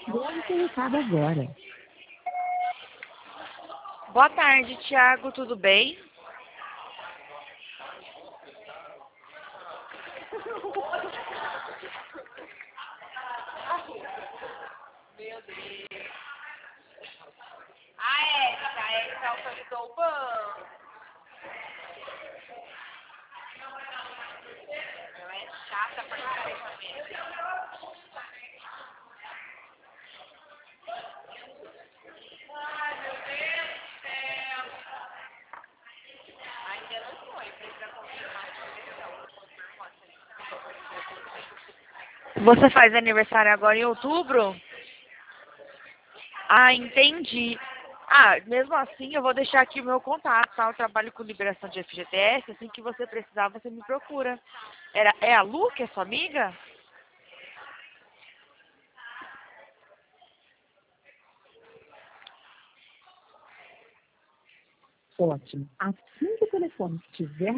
Deve ser recado agora. Boa tarde, Thiago, tudo bem? A Érica autorizou o banco. Ela é chata pra caramba mesmo. Ai, meu Deus do céu. Ainda não foi, precisa confirmar. Você faz aniversário agora em outubro? Ah, entendi. Ah, mesmo assim, eu vou deixar aqui o meu contato, tá? Eu trabalho com liberação de FGTS, assim que você precisar, você me procura. É a Lu, que é sua amiga? Ótimo. Assim que o telefone estiver